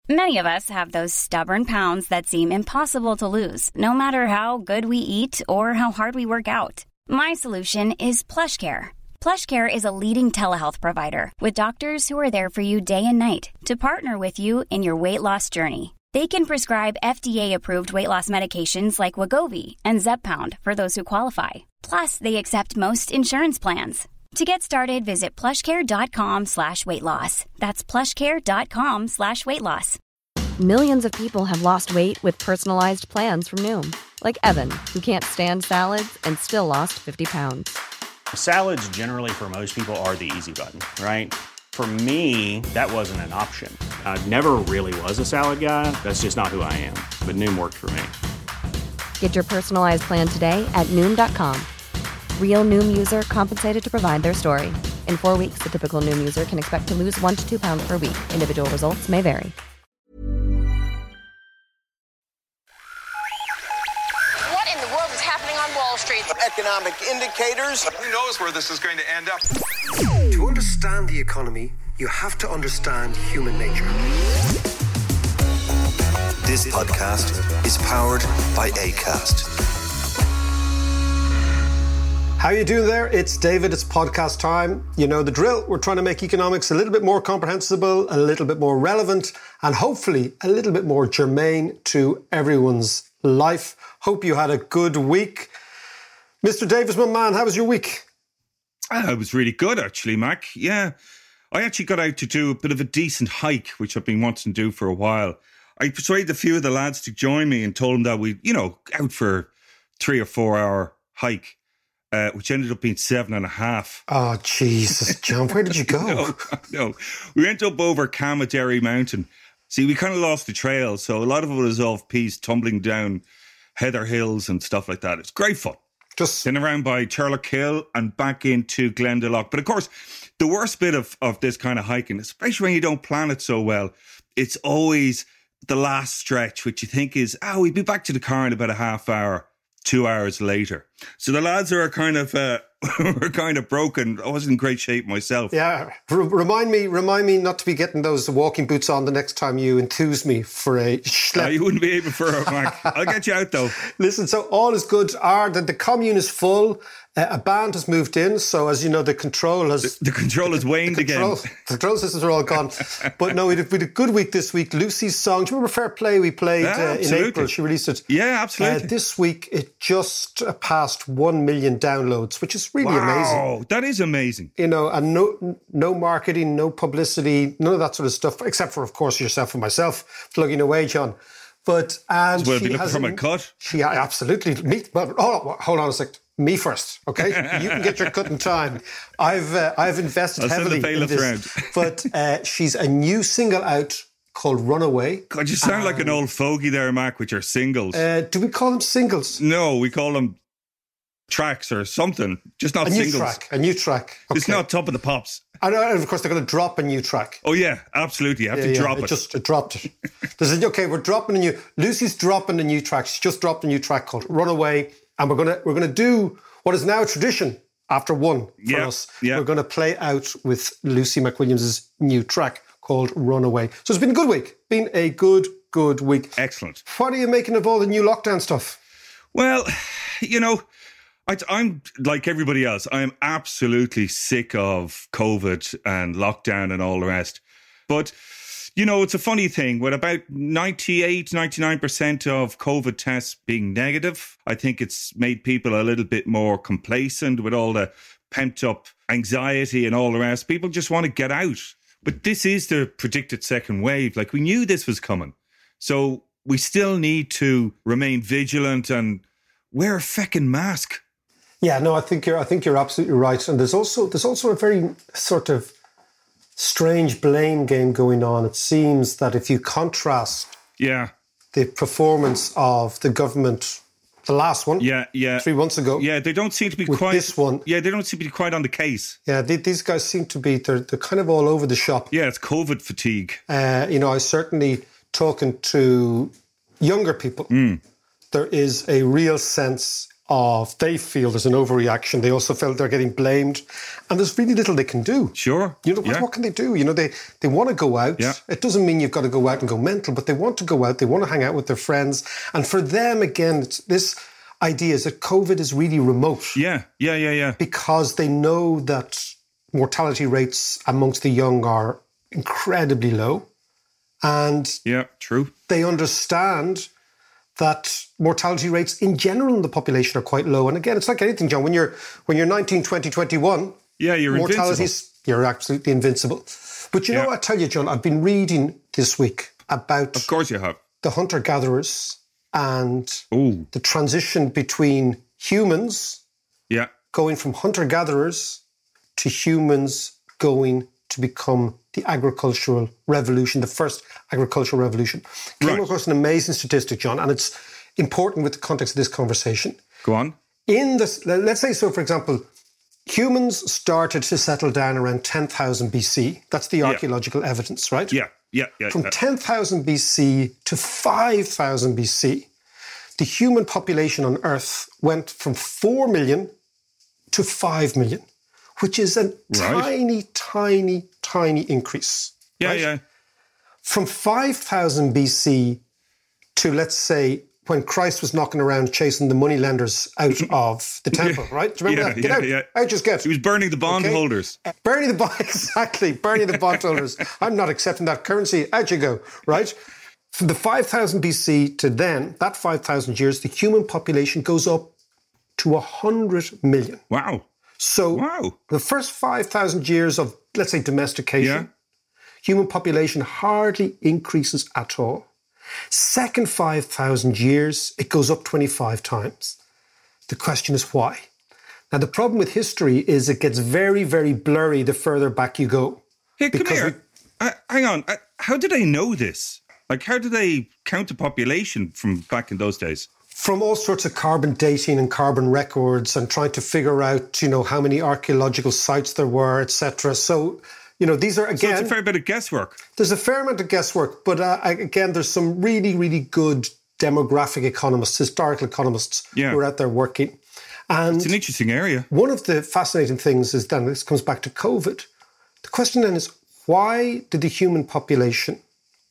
Many of us have those stubborn pounds that seem impossible to lose, no matter how good we eat or how hard we work out. My solution is PlushCare. PlushCare is a leading telehealth provider with doctors who are there for you day and night to partner with you in your weight loss journey. They can prescribe FDA-approved weight loss medications like Wegovy and Zepbound for those who qualify. Plus, they accept most insurance plans. To get started, visit plushcare.com/weightloss. That's plushcare.com/weightloss. Millions of people have lost weight with personalized plans from Noom. Like Evan, who can't stand salads and still lost 50 pounds. Salads generally for most people are the easy button, right? For me, that wasn't an option. I never really was a salad guy. That's just not who I am. But Noom worked for me. Get your personalized plan today at Noom.com. Real Noom user compensated to provide their story. In 4 weeks, the typical Noom user can expect to lose 1 to 2 pounds per week. Individual results may vary. What in the world is happening on Wall Street? Economic indicators. Who knows where this is going to end up? To understand the economy, you have to understand human nature. This podcast is powered by Acast. How you doing there? It's David. It's podcast time. You know the drill. We're trying to make economics a little bit more comprehensible, a little bit more relevant, and hopefully a little bit more germane to everyone's life. Hope you had a good week. Mr. Davis, my man, how was your week? It was really good, actually, Mac. Yeah. I actually got out to do a bit of a decent hike, which I've been wanting to do for a while. I persuaded a few of the lads to join me and told them that we'd, out for a 3 or 4 hour hike. Which ended up being 7.5. Oh, Jesus, John, where did you go? No, we went up over Camadary Mountain. See, we kind of lost the trail, so a lot of it was off-piste, tumbling down Heather Hills and stuff like that. It's great fun. Just then around by Turlock Hill and back into Glendalough. But of course, the worst bit of this kind of hiking, especially when you don't plan it so well, it's always the last stretch, which you think is, we'll be back to the car in about a half hour. 2 hours later. So the lads are kind of were kind of broken. I wasn't in great shape myself. Yeah. Remind me not to be getting those walking boots on the next time you enthuse me for a schlep. You wouldn't be able for a Mac. I'll get you out though. Listen, so all is good. The commune is full. A band has moved in, so as you know, the control has waned again. The control systems are all gone. But no, we had a good week this week. Lucy's song, do you remember Fair Play we played in April? She released it. Yeah, absolutely. This week, it just passed 1 million downloads, which is really amazing. Wow, that is amazing. And no marketing, no publicity, none of that sort of stuff, except for, of course, yourself and myself plugging away, John. But and we'll be looking for my cut. Absolutely. Hold on a sec. Me first, okay? You can get your cut in time. I've invested heavily in this. Round. But she's a new single out called Runaway. God, you sound like an old fogey there, Mac, with your singles. Do we call them singles? No, we call them tracks or something. Just not singles. A new track. Okay. It's not Top of the Pops. And of course, they're going to drop a new track. Oh, yeah, absolutely. You have to drop it. It dropped it. We're dropping a new... Lucy's dropping a new track. She's just dropped a new track called Runaway. And we're gonna do what is now a tradition after one for us. Yeah. We're going to play out with Lucy McWilliams' new track called Runaway. So it's been a good week. Been a good week. Excellent. What are you making of all the new lockdown stuff? Well, I'm like everybody else. I am absolutely sick of COVID and lockdown and all the rest. But it's a funny thing. With about 99% of COVID tests being negative, I think it's made people a little bit more complacent with all the pent up anxiety and all the rest. People just want to get out. But this is the predicted second wave. Like, we knew this was coming. So we still need to remain vigilant and wear a feckin' mask. Yeah, no, I think you're absolutely right. And there's also a very sort of strange blame game going on. It seems that if you contrast the performance of the government, the last one, 3 months ago, they don't seem to be quite this one. Yeah, they don't seem to be quite on the case. Yeah, these guys seem to be they're kind of all over the shop. Yeah, it's COVID fatigue. I certainly talking to younger people. There is a real sense they feel there's an overreaction. They also feel they're getting blamed. And there's really little they can do. Sure. What can they do? They want to go out. Yeah. It doesn't mean you've got to go out and go mental, but they want to go out. They want to hang out with their friends. And for them, again, it's this idea is that COVID is really remote. Yeah. Because they know that mortality rates amongst the young are incredibly low. And true. They understand that mortality rates in general in the population are quite low. And again, it's like anything, John. When you're 19, 20, 21, you're mortalities, you're absolutely invincible. But I tell you, John, I've been reading this week about, of course you have, the hunter-gatherers and the transition between humans going from hunter-gatherers to humans going to become the agricultural revolution, the first agricultural revolution. Came across an amazing statistic, John, and it's important with the context of this conversation. Go on. Let's say, so for example, humans started to settle down around 10,000 BC. That's the archaeological evidence, right? Yeah. From 10,000 BC to 5,000 BC, the human population on Earth went from 4 million to 5 million, which is a tiny increase. Yeah. From 5,000 BC to, let's say, when Christ was knocking around chasing the moneylenders out of the temple, right? Do you remember that? Get out. Out just get. He was burning the bondholders. Burning the bondholders. I'm not accepting that currency. Out you go, right? From the 5,000 BC to then, that 5,000 years, the human population goes up to 100 million. Wow. So the first 5,000 years of, let's say, domestication, human population hardly increases at all. Second 5,000 years, it goes up 25 times. The question is why? Now, the problem with history is it gets very, very blurry the further back you go. Hey, come here. Hang on. How do they know this? Like, how do they count the population from back in those days? From all sorts of carbon dating and carbon records and trying to figure out, how many archaeological sites there were, etc. So, these are, again... So it's a fair bit of guesswork. There's a fair amount of guesswork, but again, there's some really, really good demographic economists, historical economists who are out there working. And it's an interesting area. One of the fascinating things is then, this comes back to COVID. The question then is, why did the human population,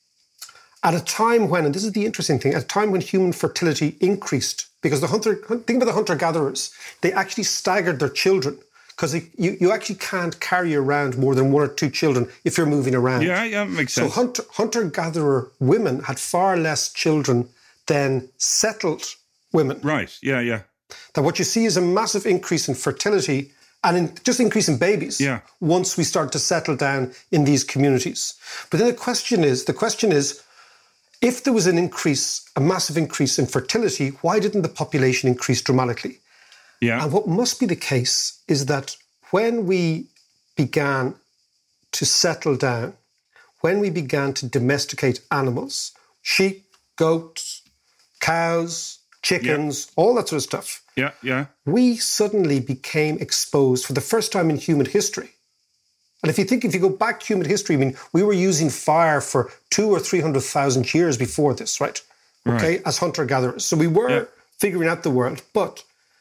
at a time when, and this is the interesting thing, at a time when human fertility increased, because think about the hunter-gatherers, they actually staggered their children, because you actually can't carry around more than one or two children if you're moving around. Yeah, makes sense. So hunter-gatherer women had far less children than settled women. Right, yeah. That what you see is a massive increase in fertility and just increase in babies once we start to settle down in these communities. But then the question is, if there was a massive increase in fertility, why didn't the population increase dramatically? Yeah. And what must be the case is that when we began to settle down, when we began to domesticate animals, sheep, goats, cows, chickens, all that sort of stuff, we suddenly became exposed for the first time in human history. And if you go back to human history, we were using fire for 200,000 or 300,000 years before this, right? Okay, as hunter-gatherers. So we were figuring out the world, but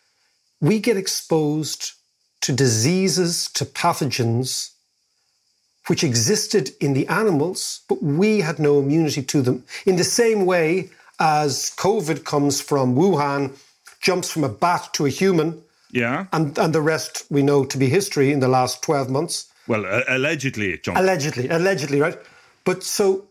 we get exposed to diseases, to pathogens, which existed in the animals, but we had no immunity to them. In the same way as COVID comes from Wuhan, jumps from a bat to a human, and the rest we know to be history in the last 12 months. Well, allegedly it jumped. Allegedly, right? But so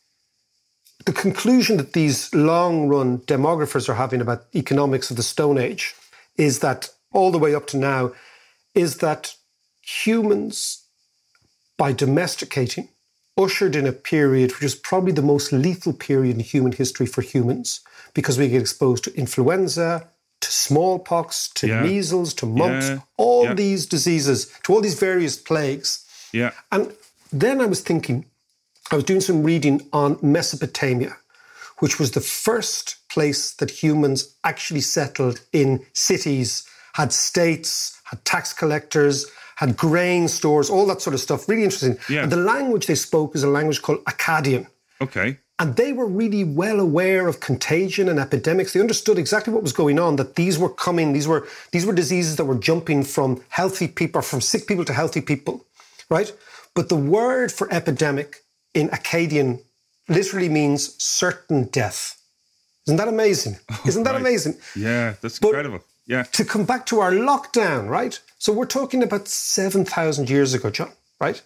the conclusion that these long-run demographers are having about economics of the Stone Age is that, all the way up to now, is that humans, by domesticating, ushered in a period which is probably the most lethal period in human history for humans, because we get exposed to influenza, to smallpox, to measles, to mumps, all these diseases, to all these various plagues. Yeah. And then I was doing some reading on Mesopotamia, which was the first place that humans actually settled in cities, had states, had tax collectors, had grain stores, all that sort of stuff. Really interesting. Yeah. And the language they spoke is a language called Akkadian. Okay. And they were really well aware of contagion and epidemics. They understood exactly what was going on, that these were coming, these were diseases that were jumping from healthy people, from sick people to healthy people, right? But the word for epidemic in Akkadian literally means certain death. Isn't that amazing? Isn't that amazing? Yeah, that's incredible. Yeah. To come back to our lockdown, right? So we're talking about 7,000 years ago, John, right?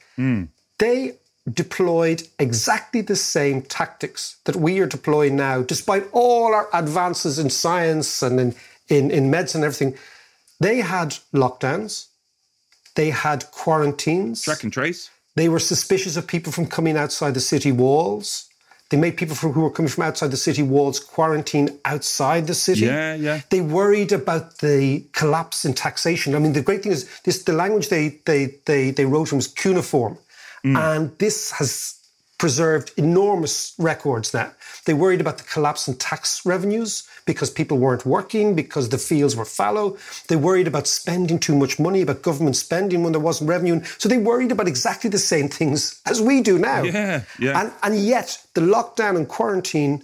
They deployed exactly the same tactics that we are deploying now, despite all our advances in science and in medicine and everything. They had lockdowns. They had quarantines. Track and trace. They were suspicious of people from coming outside the city walls. They made people who were coming from outside the city walls quarantine outside the city. Yeah. They worried about the collapse in taxation. I mean, the great thing is the language they wrote was cuneiform. And this has preserved enormous records now. They worried about the collapse in tax revenues because people weren't working, because the fields were fallow. They worried about spending too much money, about government spending when there wasn't revenue. So they worried about exactly the same things as we do now. Yeah. And yet the lockdown and quarantine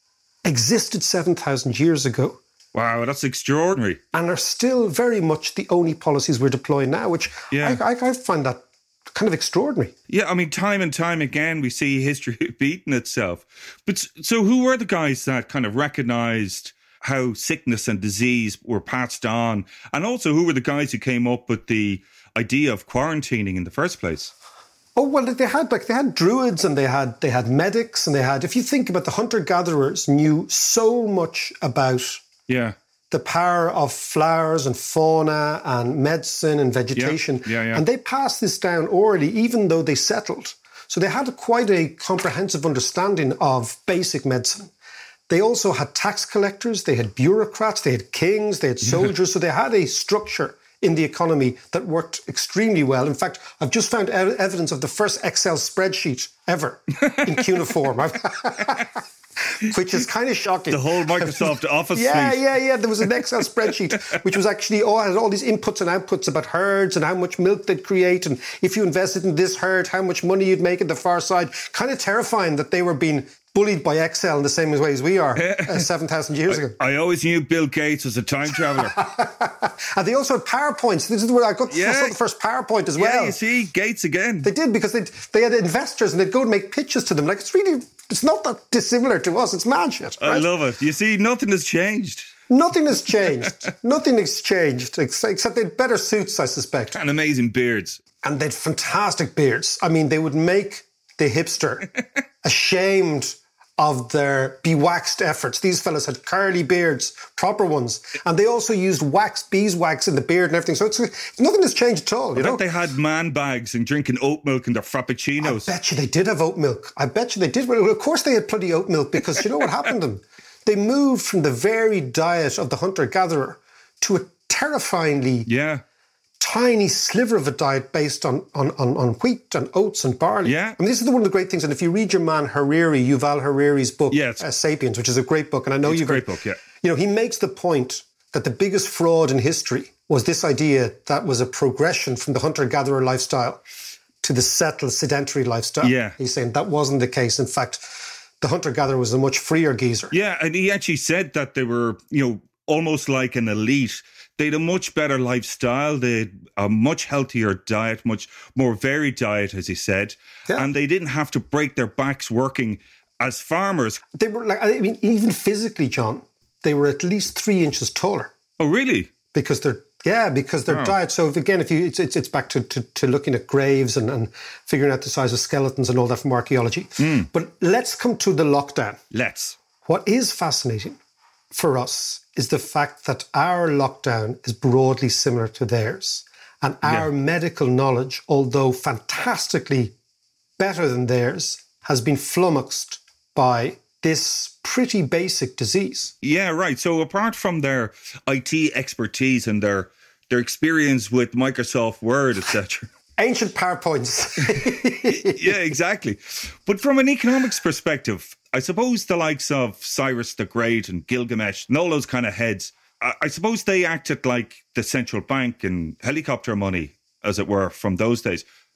existed 7,000 years ago. Wow, that's extraordinary. And are still very much the only policies we're deploying now, which I find that kind of extraordinary. Yeah, I mean, time and time again, we see history repeating itself. But so who were the guys that kind of recognised how sickness and disease were passed on? And also, who were the guys who came up with the idea of quarantining in the first place? Oh, well, they had druids and they had medics and they had, if you think about the hunter-gatherers knew so much about the power of flowers and fauna and medicine and vegetation. And they passed this down orally, even though they settled. So they had quite a comprehensive understanding of basic medicine. They also had tax collectors, they had bureaucrats, they had kings, they had soldiers. So they had a structure in the economy that worked extremely well. In fact, I've just found evidence of the first Excel spreadsheet ever in cuneiform. Which is kind of shocking. The whole Microsoft Office suite. Yeah. There was an Excel spreadsheet which was actually had all these inputs and outputs about herds and how much milk they'd create, and if you invested in this herd, how much money you'd make at the far side. Kind of terrifying that they were being bullied by Excel in the same way as we are 7,000 years ago. I always knew Bill Gates was a time traveller. And they also had PowerPoints. This is where I saw the first PowerPoint as well. Yeah, you see, Gates again. They did, because they had investors and they'd go and make pitches to them. Like, it's not that dissimilar to us. It's mad shit. Right? I love it. You see, nothing has changed. Nothing has changed. Nothing has changed, except they had better suits, I suspect. And amazing beards. And they had fantastic beards. I mean, they would make the hipster ashamed of their bewaxed efforts. These fellas had curly beards, proper ones. And they also used beeswax in the beard and everything. So nothing has changed at all. I bet they had man bags and drinking oat milk in their frappuccinos. I bet you they did have oat milk. I bet you they did. Well, of course they had plenty of oat milk, because you know what happened to them? They moved from the varied diet of the hunter-gatherer to a terrifyingly tiny sliver of a diet based on wheat and oats and barley. Yeah. I mean, this is one of the great things. And if you read your man Yuval Harari's book, Sapiens, which is a great book, and I know it's you've a great book, yeah. You know, he makes the point that the biggest fraud in history was this idea that was a progression from the hunter-gatherer lifestyle to the settled sedentary lifestyle. Yeah. He's saying that wasn't the case. In fact, the hunter-gatherer was a much freer geezer. Yeah, and he actually said that they were, almost like an elite. They had a much better lifestyle. They had a much healthier diet, much more varied diet, as he said. Yeah. And they didn't have to break their backs working as farmers. They were even physically, John, they were at least 3 inches taller. Oh, really? Because their diet. So again, it's back to looking at graves and figuring out the size of skeletons and all that from archaeology. But let's come to the lockdown. What is fascinating for us is the fact that our lockdown is broadly similar to theirs. And our medical knowledge, although fantastically better than theirs, has been flummoxed by this pretty basic disease. Yeah, right. So apart from their IT expertise and their experience with Microsoft Word, etc. Ancient PowerPoints. Yeah, exactly. But from an economics perspective, I suppose the likes of Cyrus the Great and Gilgamesh and all those kind of heads, I suppose they acted like the central bank and helicopter money, as it were, from those days.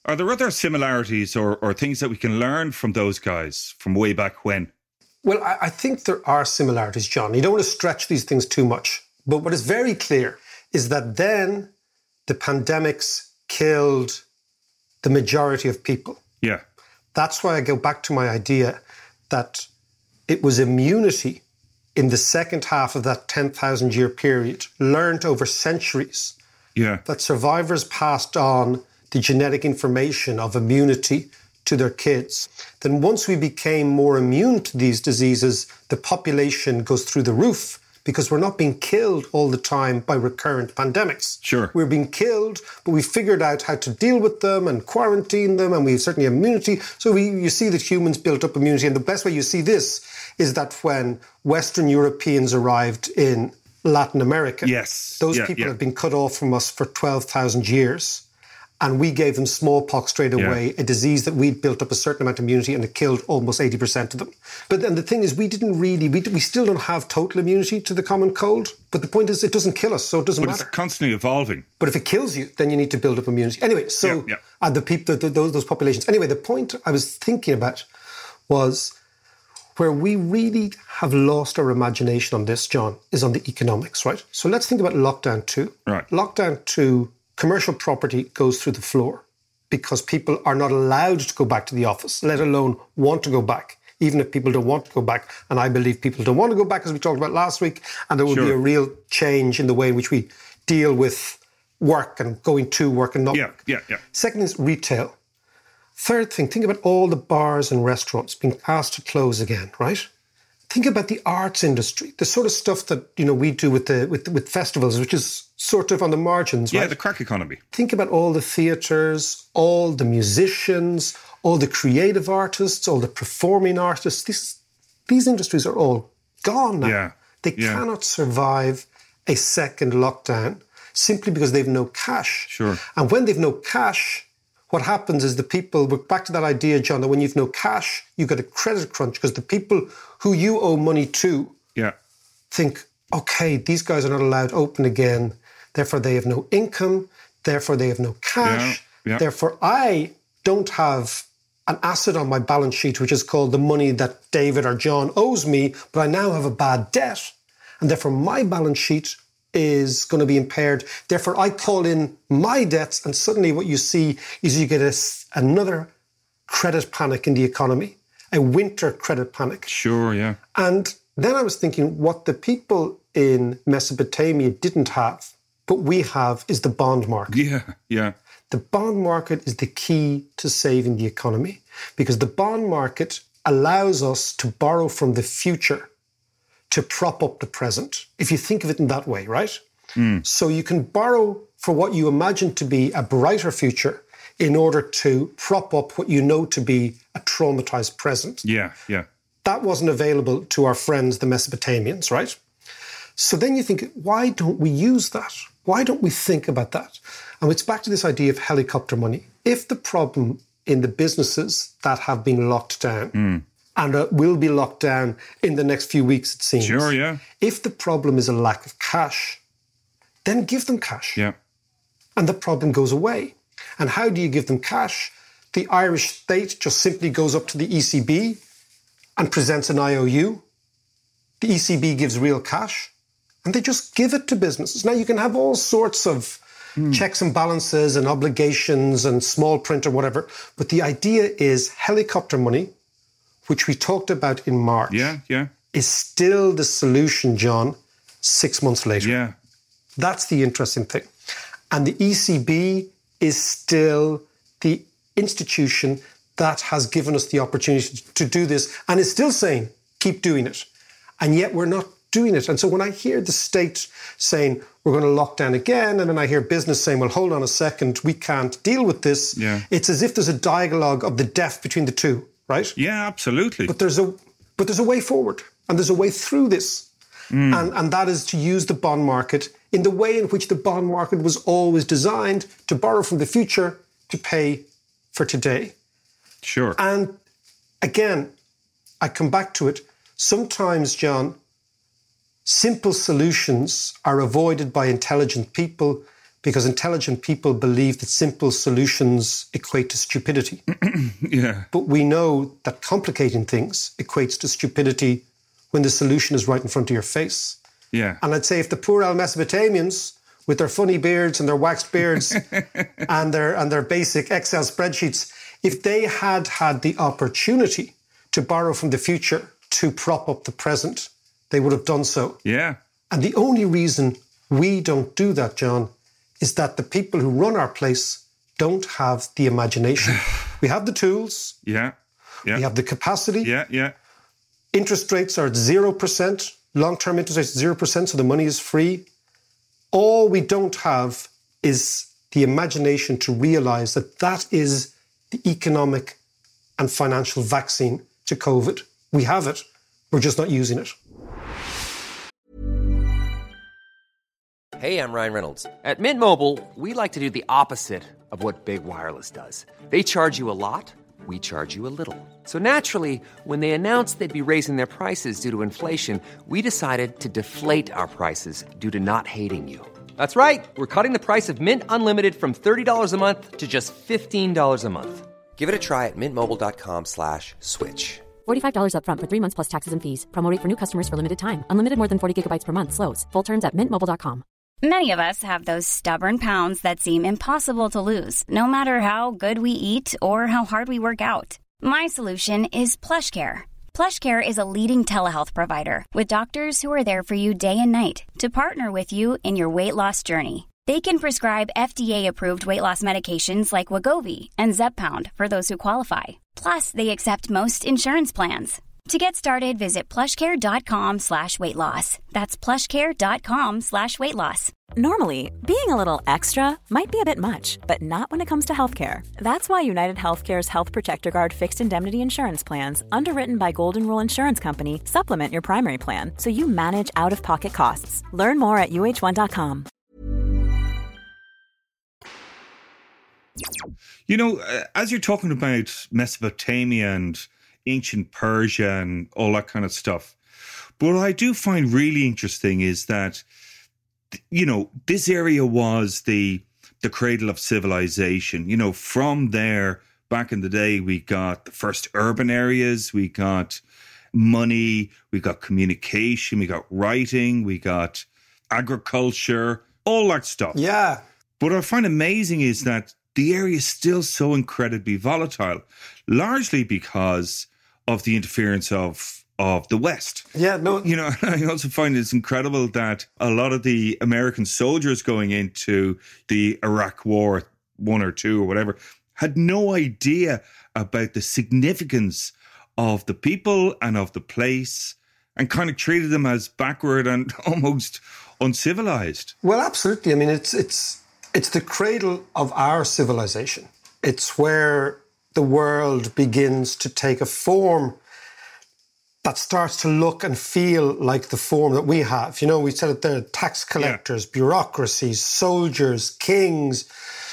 Are there other similarities or things that we can learn from those guys from way back when? Well, I think there are similarities, John. You don't want to stretch these things too much. But what is very clear is that then the pandemics killed the majority of people. Yeah. That's why I go back to my idea that it was immunity in the second half of that 10,000 year period, learned over centuries, that survivors passed on the genetic information of immunity to their kids. Then once we became more immune to these diseases, the population goes through the roof because we're not being killed all the time by recurrent pandemics. Sure. We're being killed, but we figured out how to deal with them and quarantine them, and we have certainly immunity. So you see that humans built up immunity. And the best way you see this is that when Western Europeans arrived in Latin America, those people have been cut off from us for 12,000 years. And we gave them smallpox straight away, a disease that we'd built up a certain amount of immunity, and it killed almost 80% of them. But then the thing is, we didn't really, we still don't have total immunity to the common cold. But the point is, it doesn't kill us, so it doesn't matter. It's constantly evolving. But if it kills you, then you need to build up immunity. Anyway, so the people, those populations. Anyway, the point I was thinking about was where we really have lost our imagination on this, John, is on the economics, right? So let's think about lockdown 2. Right. Lockdown 2, commercial property goes through the floor because people are not allowed to go back to the office, let alone want to go back, even if people don't want to go back. And I believe people don't want to go back, as we talked about last week, and there will be a real change in the way in which we deal with work and going to work and not work. Second is retail. Third thing, think about all the bars and restaurants being asked to close again, right? Think about the arts industry, the sort of stuff that we do with festivals, which is sort of on the margins, right? Yeah, the crack economy. Think about all the theatres, all the musicians, all the creative artists, all the performing artists. These industries are all gone now. Yeah. They cannot survive a second lockdown simply because they've no cash. Sure. And when they've no cash, what happens is we're back to that idea, John, that when you've no cash, you get a credit crunch because the people who you owe money to think, okay, these guys are not allowed to open again, therefore they have no income, therefore they have no cash, therefore I don't have an asset on my balance sheet, which is called the money that David or John owes me, but I now have a bad debt, and therefore my balance sheet is going to be impaired. Therefore, I call in my debts, and suddenly what you see is you get another credit panic in the economy, a winter credit panic. Sure, yeah. And then I was thinking what the people in Mesopotamia didn't have, but we have, is the bond market. Yeah. The bond market is the key to saving the economy because the bond market allows us to borrow from the future to prop up the present, if you think of it in that way, right? So you can borrow for what you imagine to be a brighter future in order to prop up what you know to be a traumatized present. Yeah. That wasn't available to our friends, the Mesopotamians, right? So then you think, why don't we use that? Why don't we think about that? And it's back to this idea of helicopter money. If the problem in the businesses that have been locked down, and will be locked down in the next few weeks, it seems. Sure, yeah. If the problem is a lack of cash, then give them cash. Yeah. And the problem goes away. And how do you give them cash? The Irish state just simply goes up to the ECB and presents an IOU. The ECB gives real cash, and they just give it to businesses. Now, you can have all sorts of checks and balances and obligations and small print or whatever, but the idea is helicopter money, which we talked about in March, is still the solution, John, 6 months later. Yeah. That's the interesting thing. And the ECB is still the institution that has given us the opportunity to do this and is still saying, keep doing it. And yet we're not doing it. And so when I hear the state saying, we're going to lock down again, and then I hear business saying, well, hold on a second, we can't deal with this. It's as if there's a dialogue of the deaf between the two. Right? Yeah, absolutely. But there's a way forward, and there's a way through this. And that is to use the bond market in the way in which the bond market was always designed, to borrow from the future to pay for today. Sure. And again, I come back to it. Sometimes, John, simple solutions are avoided by intelligent people because intelligent people believe that simple solutions equate to stupidity. Yeah. But we know that complicating things equates to stupidity when the solution is right in front of your face. Yeah. And I'd say if the poor old Mesopotamians, with their funny beards and their waxed beards and their basic Excel spreadsheets, if they had had the opportunity to borrow from the future to prop up the present, they would have done so. Yeah. And the only reason we don't do that, John, is that the people who run our place don't have the imagination. We have the tools. Yeah. Yeah. We have the capacity. Yeah. Yeah. Interest rates are at 0%. Long-term interest rates 0%, so the money is free. All we don't have is the imagination to realise that that is the economic and financial vaccine to COVID. We have it. We're just not using it. Hey, I'm Ryan Reynolds. At Mint Mobile, we like to do the opposite of what Big Wireless does. They charge you a lot. We charge you a little. So naturally, when they announced they'd be raising their prices due to inflation, we decided to deflate our prices due to not hating you. That's right. We're cutting the price of Mint Unlimited from $30 a month to just $15 a month. Give it a try at mintmobile.com/switch. $45 up front for 3 months plus taxes and fees. Promo rate for new customers for limited time. Unlimited more than 40 gigabytes per month. Slows full terms at mintmobile.com. Many of us have those stubborn pounds that seem impossible to lose, no matter how good we eat or how hard we work out. My solution is PlushCare. PlushCare is a leading telehealth provider with doctors who are there for you day and night to partner with you in your weight loss journey. They can prescribe FDA-approved weight loss medications like Wegovy and Zepbound for those who qualify. Plus, they accept most insurance plans. To get started, visit plushcare.com/weightloss. That's plushcare.com/weightloss. Normally, being a little extra might be a bit much, but not when it comes to healthcare. That's why United Healthcare's Health Protector Guard fixed indemnity insurance plans, underwritten by Golden Rule Insurance Company, supplement your primary plan so you manage out-of-pocket costs. Learn more at uh1.com. You know, as you're talking about Mesopotamia and ancient Persia and all that kind of stuff, but what I do find really interesting is that, you know, this area was the cradle of civilization. You know, from there, back in the day, we got the first urban areas, we got money, we got communication, we got writing, we got agriculture, all that stuff. Yeah. But what I find amazing is that the area is still so incredibly volatile, largely because of the interference of the West. Yeah, no. You know, I also find it's incredible that a lot of the American soldiers going into the Iraq War, 1 or 2 or whatever, had no idea about the significance of the people and of the place, and kind of treated them as backward and almost uncivilized. Well, absolutely. I mean, it's the cradle of our civilization. It's where the world begins to take a form that starts to look and feel like the form that we have. You know, we said it there, tax collectors, bureaucracies, soldiers, kings,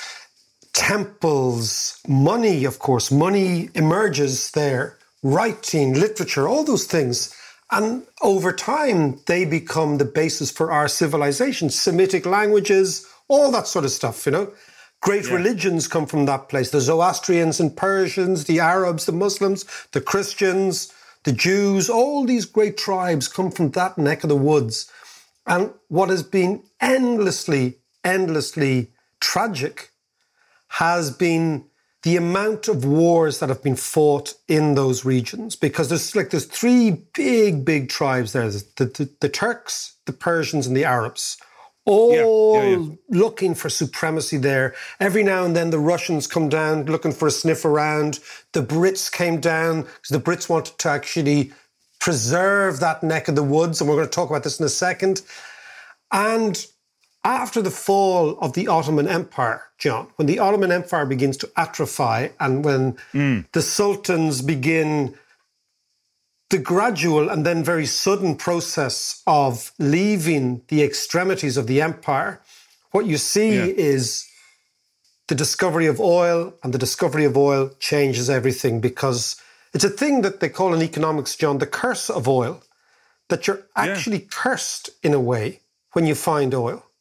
temples, money, of course. Money emerges there, writing, literature, all those things. And over time, they become the basis for our civilization, Semitic languages, all that sort of stuff, you know. Great religions come from that place. The Zoroastrians and Persians, the Arabs, the Muslims, the Christians, the Jews, all these great tribes come from that neck of the woods. And what has been endlessly tragic has been the amount of wars that have been fought in those regions. Because there's 3 big tribes there. The Turks, the Persians, and the Arabs. All looking for supremacy there. Every now and then the Russians come down looking for a sniff around. The Brits came down because the Brits wanted to actually preserve that neck of the woods. And we're going to talk about this in a second. And after the fall of the Ottoman Empire, John, when the Ottoman Empire begins to atrophy and when the sultans begin the gradual and then very sudden process of leaving the extremities of the empire, what you see is the discovery of oil, and the discovery of oil changes everything, because it's a thing that they call in economics, John, the curse of oil, that you're actually cursed in a way when you find oil,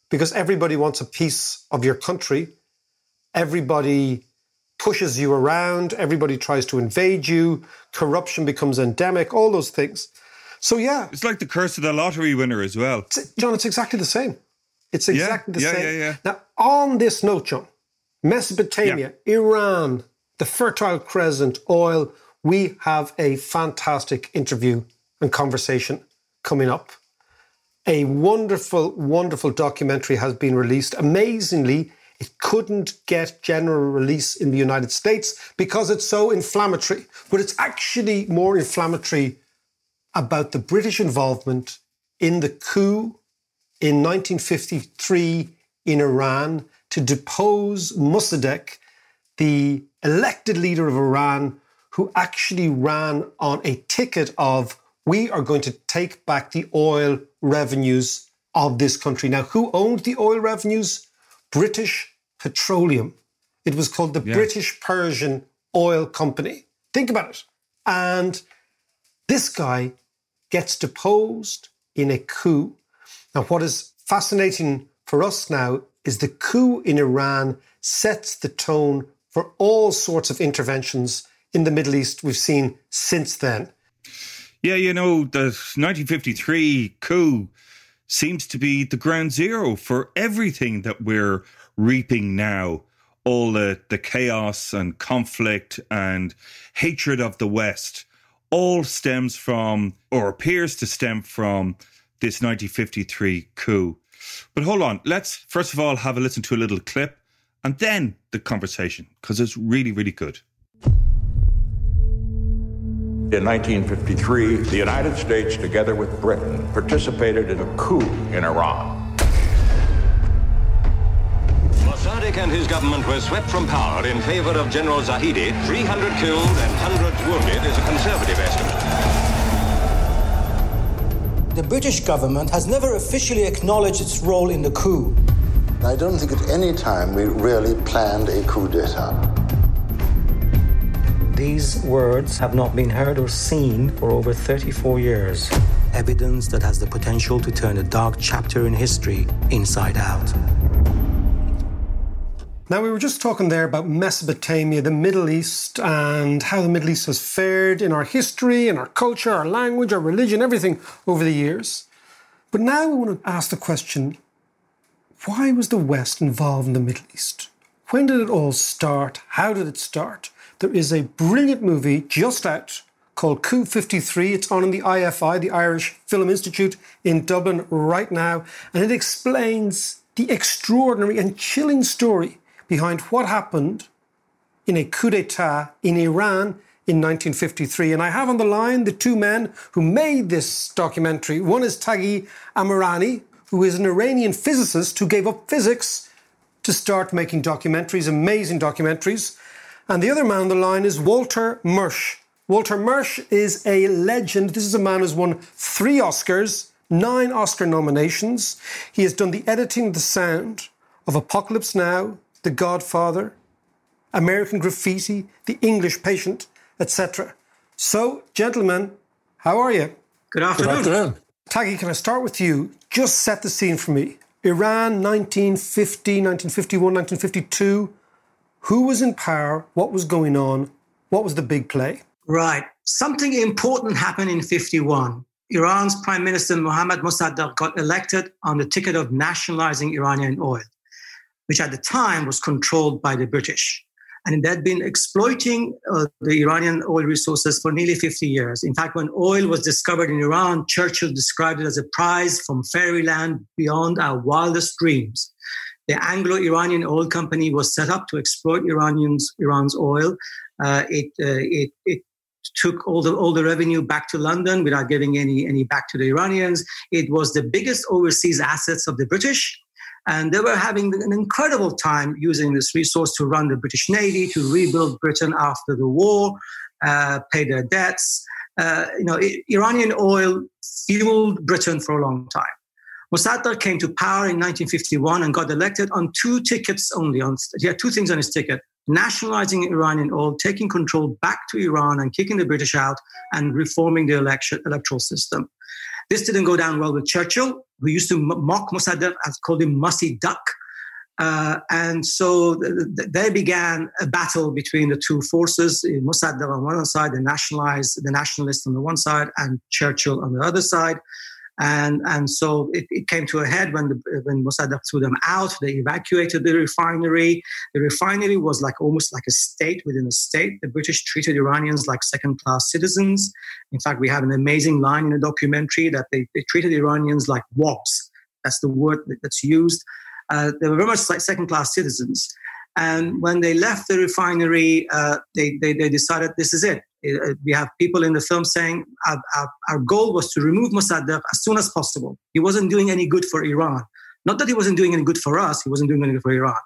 because everybody wants a piece of your country. Everybody pushes you around. Everybody tries to invade you. Corruption becomes endemic, all those things. So, yeah. It's like the curse of the lottery winner as well. John, it's exactly the same. It's exactly the same. Yeah. Now, on this note, John, Mesopotamia, Iran, the Fertile Crescent, oil, we have a fantastic interview and conversation coming up. A wonderful, wonderful documentary has been released. Amazingly, it couldn't get general release in the United States because it's so inflammatory. But it's actually more inflammatory about the British involvement in the coup in 1953 in Iran to depose Mossadegh, the elected leader of Iran, who actually ran on a ticket of, we are going to take back the oil revenues of this country. Now, who owned the oil revenues? British Petroleum. It was called the British Persian Oil Company. Think about it. And this guy gets deposed in a coup. Now, what is fascinating for us now is the coup in Iran sets the tone for all sorts of interventions in the Middle East we've seen since then. Yeah, you know, the 1953 coup seems to be the ground zero for everything that we're reaping now. All the chaos and conflict and hatred of the West all stems from, or appears to stem from, this 1953 coup. But hold on, let's first of all have a listen to a little clip and then the conversation, because it's really, really good. In 1953, the United States, together with Britain, participated in a coup in Iran. Mossadegh and his government were swept from power in favor of General Zahedi. 300 killed and hundreds wounded is a conservative estimate. The British government has never officially acknowledged its role in the coup. I don't think at any time we really planned a coup d'etat. These words have not been heard or seen for over 34 years. Evidence that has the potential to turn a dark chapter in history inside out. Now, we were just talking there about Mesopotamia, the Middle East, and how the Middle East has fared in our history, in our culture, our language, our religion, everything over the years. But now we want to ask the question, why was the West involved in the Middle East? When did it all start? How did it start? There is a brilliant movie just out called Coup 53. It's on in the IFI, the Irish Film Institute in Dublin right now. And it explains the extraordinary and chilling story behind what happened in a coup d'etat in Iran in 1953. And I have on the line the two men who made this documentary. One is Taghi Amirani, who is an Iranian physicist who gave up physics to start making documentaries, amazing documentaries. And the other man on the line is Walter Murch. Walter Murch is a legend. This is a man who's won 3 Oscars, 9 Oscar nominations. He has done the editing, the sound of Apocalypse Now, The Godfather, American Graffiti, The English Patient, etc. So, gentlemen, how are you? Good afternoon. Good afternoon. Taghi, can I start with you? Just set the scene for me. Iran, 1950, 1951, 1952. Who was in power? What was going on? What was the big play? Right. Something important happened in 51. Iran's Prime Minister Mohammad Mossadegh got elected on the ticket of nationalizing Iranian oil, which at the time was controlled by the British. And they'd been exploiting the Iranian oil resources for nearly 50 years. In fact, when oil was discovered in Iran, Churchill described it as a prize from fairyland beyond our wildest dreams. The Anglo-Iranian Oil Company was set up to exploit Iran's oil. It took all the revenue back to London without giving any back to the Iranians. It was the biggest overseas assets of the British. And they were having an incredible time using this resource to run the British Navy, to rebuild Britain after the war, pay their debts. Iranian oil fueled Britain for a long time. Mossadegh came to power in 1951 and got elected on 2 tickets only. He had 2 things on his ticket: nationalizing Iranian oil, taking control back to Iran and kicking the British out, and reforming the electoral system. This didn't go down well with Churchill, who used to mock Mossadegh, called him Mussy Duck. And so they began a battle between the two forces, Mossadegh on one side, the nationalists on the one side, and Churchill on the other side. And so it came to a head when Mossadegh threw them out. They evacuated the refinery. The refinery was almost like a state within a state. The British treated Iranians like second-class citizens. In fact, we have an amazing line in the documentary that they treated Iranians like wops. That's the word that's used. They were very much like second-class citizens. And when they left the refinery, they decided this is it. We have people in the film saying our goal was to remove Mossadegh as soon as possible. He wasn't doing any good for Iran. Not that he wasn't doing any good for us. He wasn't doing any good for Iran.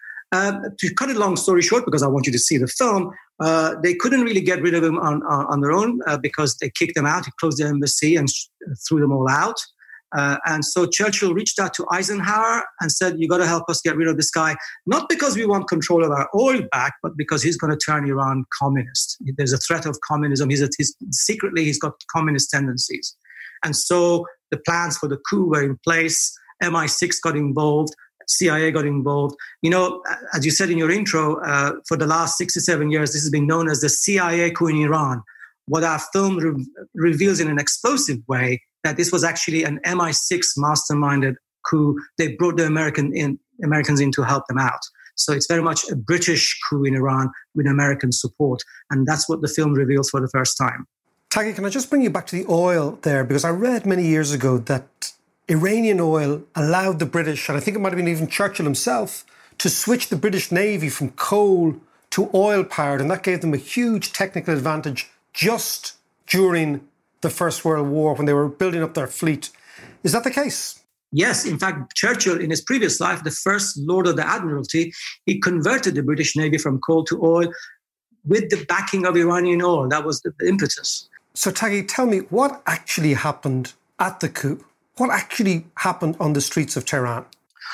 To cut a long story short, because I want you to see the film, they couldn't really get rid of him on their own because they kicked them out. He closed the embassy and threw them all out. And so Churchill reached out to Eisenhower and said, you got to help us get rid of this guy, not because we want control of our oil back, but because he's going to turn Iran communist. There's a threat of communism. Secretly, he's got communist tendencies. And so the plans for the coup were in place. MI6 got involved. CIA got involved. As you said in your intro, for the last 67 years, this has been known as the CIA coup in Iran. What our film reveals in an explosive way, that this was actually an MI6 masterminded coup. They brought the Americans in to help them out. So it's very much a British coup in Iran with American support. And that's what the film reveals for the first time. Taghi, can I just bring you back to the oil there? Because I read many years ago that Iranian oil allowed the British, and I think it might have been even Churchill himself, to switch the British Navy from coal to oil powered. And that gave them a huge technical advantage just during the First World War when they were building up their fleet. Is that the case? Yes. In fact, Churchill, in his previous life, the first Lord of the Admiralty, he converted the British Navy from coal to oil with the backing of Iranian oil. That was the impetus. So, Taghi, tell me, what actually happened at the coup? What actually happened on the streets of Tehran?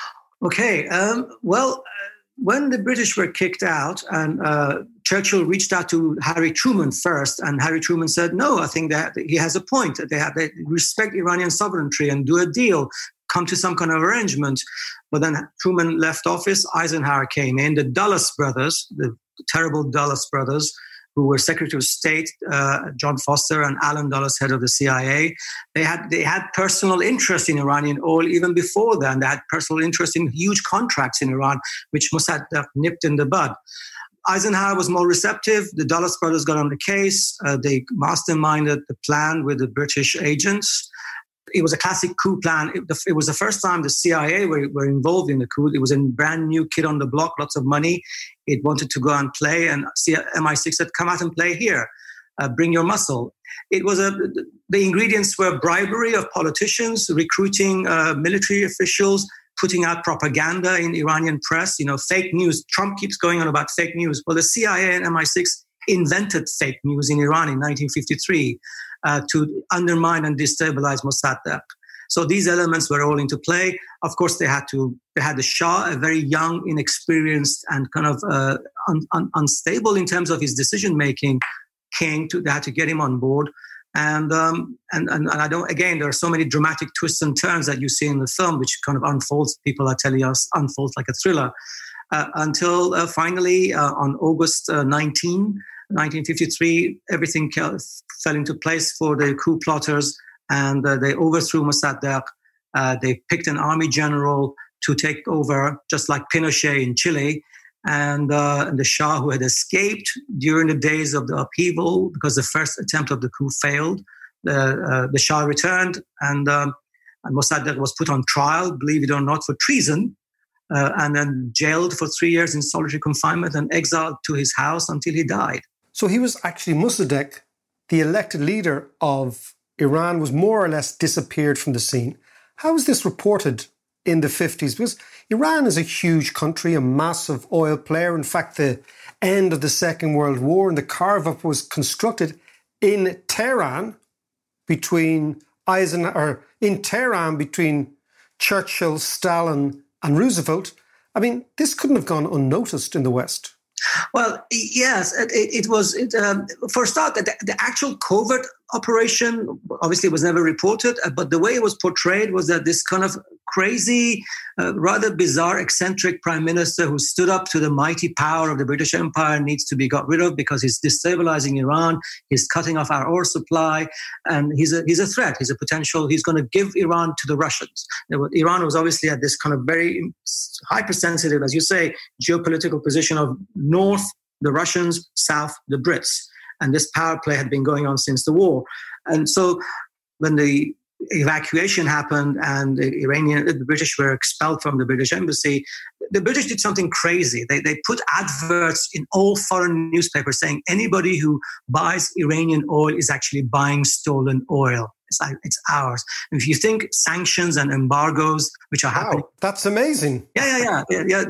Okay. When the British were kicked out and Churchill reached out to Harry Truman first, and Harry Truman said, no, I think that he has a point. They respect Iranian sovereignty and do a deal, come to some kind of arrangement. But then Truman left office, Eisenhower came in, the Dulles brothers, the terrible Dulles brothers, who were Secretary of State, John Foster and Alan Dulles, head of the CIA. They had personal interest in Iranian oil even before then. They had personal interest in huge contracts in Iran, which Mossadegh nipped in the bud. Eisenhower was more receptive. The Dulles brothers got on the case. They masterminded the plan with the British agents. It was a classic coup plan. It was the first time the CIA were involved in the coup. It was a brand new kid on the block, lots of money. It wanted to go and play, and MI6 said, come out and play here. Bring your muscle. It was the ingredients were bribery of politicians, recruiting military officials, putting out propaganda in Iranian press, fake news. Trump keeps going on about fake news. Well, the CIA and MI6 invented fake news in Iran in 1953 to undermine and destabilize Mossadegh. So these elements were all into play. Of course, they had the Shah, a very young, inexperienced, and kind of unstable in terms of his decision-making king. They had to get him on board. And I don't. Again, there are so many dramatic twists and turns that you see in the film, which kind of unfolds. People are telling us unfolds like a thriller, until finally on August 1953, everything fell into place for the coup plotters, and they overthrew Mossadegh. They picked an army general to take over, just like Pinochet in Chile. And the Shah, who had escaped during the days of the upheaval because the first attempt of the coup failed, the Shah returned, and Mossadegh was put on trial, believe it or not, for treason, and then jailed for 3 years in solitary confinement and exiled to his house until he died. So he was actually Mossadegh, the elected leader of Iran, was more or less disappeared from the scene. How is this reported in the 50s? Because Iran is a huge country, a massive oil player. In fact, the end of the Second World War and the carve-up was constructed in Tehran between Churchill, Stalin and Roosevelt. I mean, this couldn't have gone unnoticed in the West. Well, yes, it was. For a start, the actual covert operation obviously was never reported, but the way it was portrayed was that this kind of crazy, rather bizarre, eccentric prime minister who stood up to the mighty power of the British Empire needs to be got rid of because he's destabilizing Iran, he's cutting off our oil supply, and he's a threat, he's a potential, he's going to give Iran to the Russians. Iran was obviously at this kind of very hypersensitive, as you say, geopolitical position of north, the Russians, south, the Brits. And this power play had been going on since the war. And so when the evacuation happened and the British were expelled from the British embassy, the British did something crazy. They put adverts in all foreign newspapers saying anybody who buys Iranian oil is actually buying stolen oil. It's ours. And if you think sanctions and embargoes, which are happening. That's amazing. Yeah.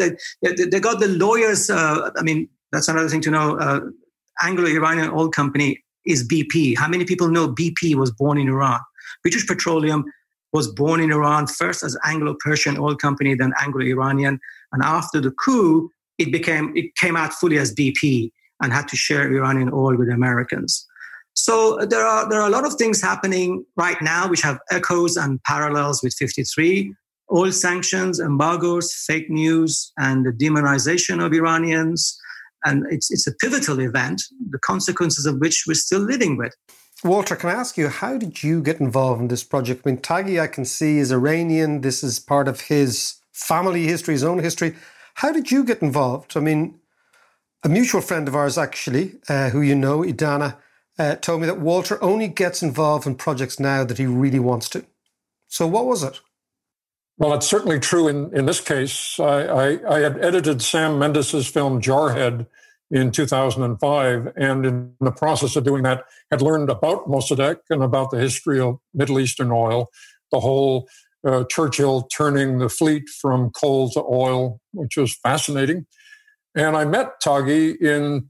They got the lawyers. That's another thing to know. Anglo-Iranian oil company is BP. How many people know BP was born in Iran? British Petroleum was born in Iran first as Anglo-Persian oil company, then Anglo-Iranian. And after the coup, it came out fully as BP and had to share Iranian oil with Americans. So there are a lot of things happening right now which have echoes and parallels with 53. Oil sanctions, embargoes, fake news, and the demonization of Iranians. And it's a pivotal event, the consequences of which we're still living with. Walter, can I ask you, how did you get involved in this project? I mean, Taghi, I can see, is Iranian. This is part of his family history, his own history. How did you get involved? I mean, a mutual friend of ours, actually, who you know, Idana, told me that Walter only gets involved in projects now that he really wants to. So what was it? Well, it's certainly true in this case. I had edited Sam Mendes' film Jarhead in 2005, and in the process of doing that, had learned about Mossadegh and about the history of Middle Eastern oil, the whole Churchill turning the fleet from coal to oil, which was fascinating. And I met Taghi in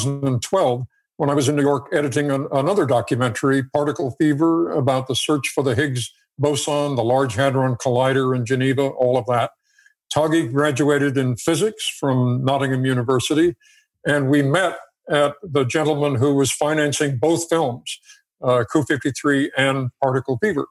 2012 when I was in New York editing another documentary, Particle Fever, about the search for the Higgs boson, the Large Hadron Collider in Geneva, all of that. Taghi graduated in physics from Nottingham University, and we met at the gentleman who was financing both films, Coup 53 and Particle Fever.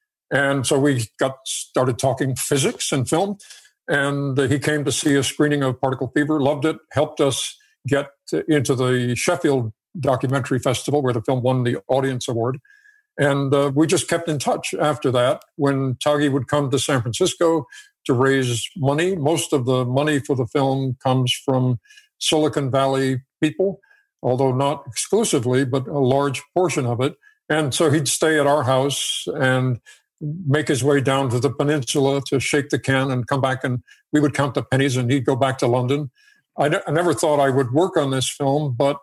And so we started talking physics and film, and he came to see a screening of Particle Fever, loved it, helped us get into the Sheffield Documentary Festival, where the film won the Audience Award. And we just kept in touch after that. When Taghi would come to San Francisco to raise money, most of the money for the film comes from Silicon Valley people, although not exclusively, but a large portion of it. And so he'd stay at our house and make his way down to the peninsula to shake the can and come back, and we would count the pennies, and he'd go back to London. I never thought I would work on this film, but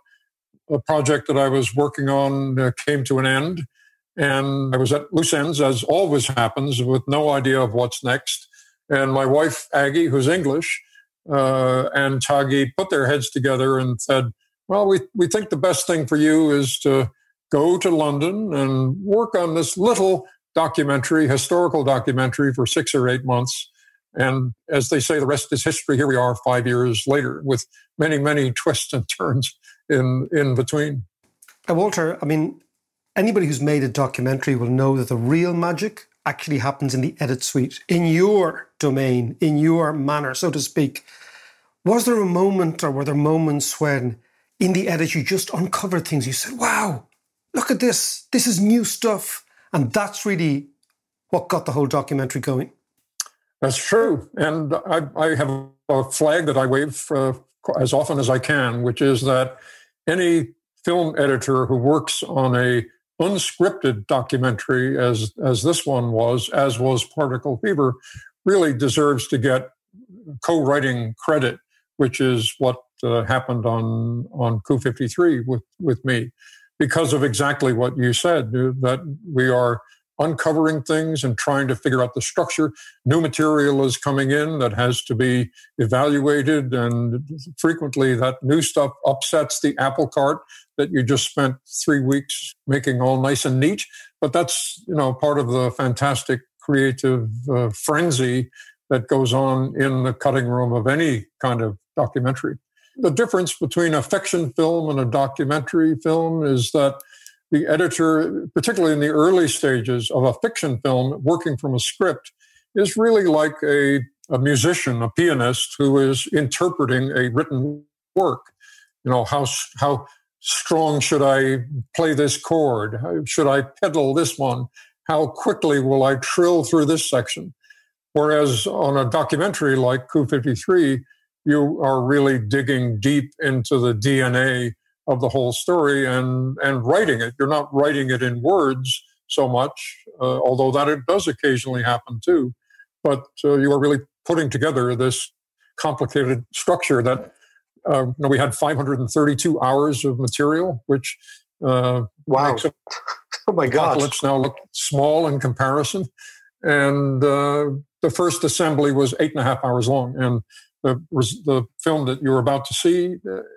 a project that I was working on came to an end. And I was at loose ends, as always happens, with no idea of what's next. And my wife, Aggie, who's English, and Taghi put their heads together and said, well, we think the best thing for you is to go to London and work on this little documentary, historical documentary, for 6 or 8 months. And as they say, the rest is history. Here we are 5 years later with many, many twists and turns in between. Walter, I mean, anybody who's made a documentary will know that the real magic actually happens in the edit suite, in your domain, in your manner, so to speak. Was there a moment, or were there moments when in the edit you just uncovered things? You said, wow, look at this. This is new stuff. And that's really what got the whole documentary going. That's true. And I have a flag that I wave as often as I can, which is that any film editor who works on a unscripted documentary, as this one was, as was Particle Fever, really deserves to get co-writing credit, which is what happened on Coup 53 with me, because of exactly what you said, that we are uncovering things and trying to figure out the structure. New material is coming in that has to be evaluated, and frequently that new stuff upsets the apple cart that you just spent 3 weeks making all nice and neat. But that's, part of the fantastic creative frenzy that goes on in the cutting room of any kind of documentary. the difference between a fiction film and a documentary film is that the editor, particularly in the early stages of a fiction film, working from a script, is really like a musician, a pianist who is interpreting a written work. You know, how strong should I play this chord? How should I pedal this one? How quickly will I trill through this section? Whereas on a documentary like Coup 53, you are really digging deep into the DNA of the whole story and writing it. You're not writing it in words so much, although that it does occasionally happen too. But you are really putting together this complicated structure that we had 532 hours of material, which wow. Makes it, oh my God. Apocalypse now look small in comparison. And the first assembly was 8.5 hours long. And the film that you're about to see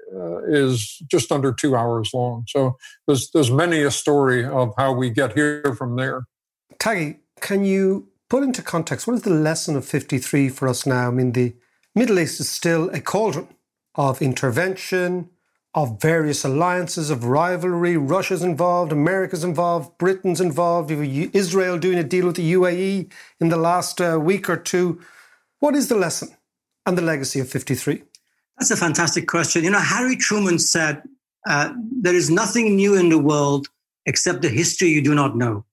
is just under 2 hours long. So there's many a story of how we get here from there. Taghi, can you put into context, what is the lesson of 53 for us now? I mean, the Middle East is still a cauldron of intervention, of various alliances, of rivalry. Russia's involved, America's involved, Britain's involved, Israel doing a deal with the UAE in the last week or two. What is the lesson and the legacy of 53? That's a fantastic question. You know, Harry Truman said, there is nothing new in the world except the history you do not know.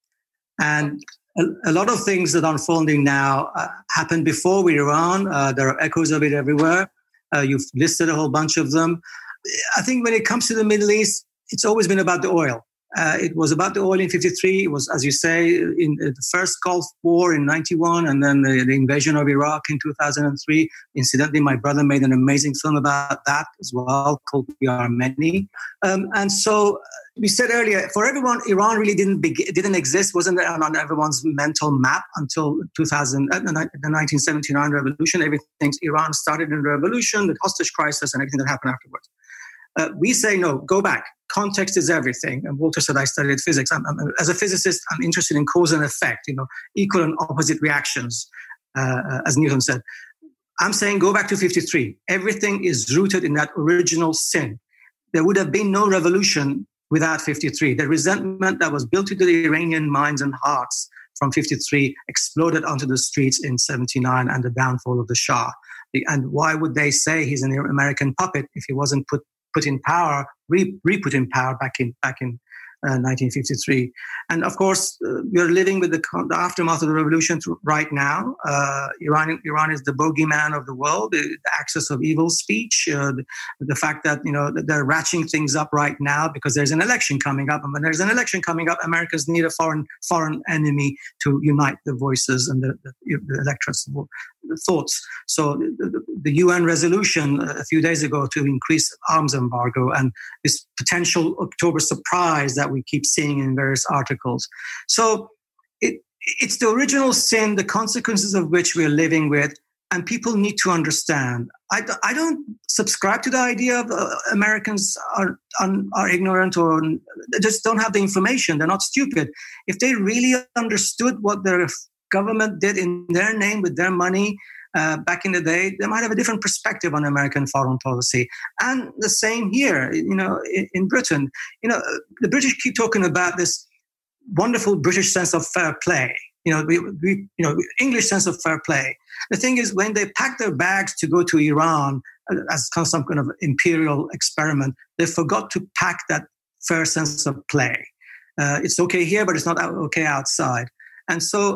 And a lot of things that are unfolding now happened before with Iran. There are echoes of it everywhere. You've listed a whole bunch of them. I think when it comes to the Middle East, it's always been about the oil. It was about the oil in 53. It was, as you say, in the first Gulf War in 91, and then the invasion of Iraq in 2003. Incidentally, my brother made an amazing film about that as well, called We Are Many. And so we said earlier, for everyone, Iran really didn't exist, wasn't on everyone's mental map until the 1979 revolution. Iran started in the revolution, the hostage crisis, and everything that happened afterwards. We say, no, go back. Context is everything. And Walter said, I studied physics. As a physicist, I'm interested in cause and effect, equal and opposite reactions, as Newton said. I'm saying go back to 53. Everything is rooted in that original sin. There would have been no revolution without 53. The resentment that was built into the Iranian minds and hearts from 53 exploded onto the streets in 79 and the downfall of the Shah. And why would they say he's an American puppet if he wasn't put in power, re-put in power back in 1953. And of course, we are living with the aftermath of the revolution right now. Iran is the bogeyman of the world, the axis of evil speech, the fact that they're ratcheting things up right now because there's an election coming up. And when there's an election coming up, Americans need a foreign enemy to unite the voices and the electorate's thoughts. So the UN resolution a few days ago to increase arms embargo and this potential October surprise that we keep seeing in various articles. So it's the original sin, the consequences of which we're living with, and people need to understand. I don't subscribe to the idea of Americans are ignorant or they just don't have the information. They're not stupid. If they really understood what their government did in their name with their money back in the day, they might have a different perspective on American foreign policy. And the same here, in Britain. The British keep talking about this wonderful British sense of fair play. English sense of fair play. The thing is, when they packed their bags to go to Iran as some kind of imperial experiment, they forgot to pack that fair sense of play. It's okay here, but it's not okay outside. And so,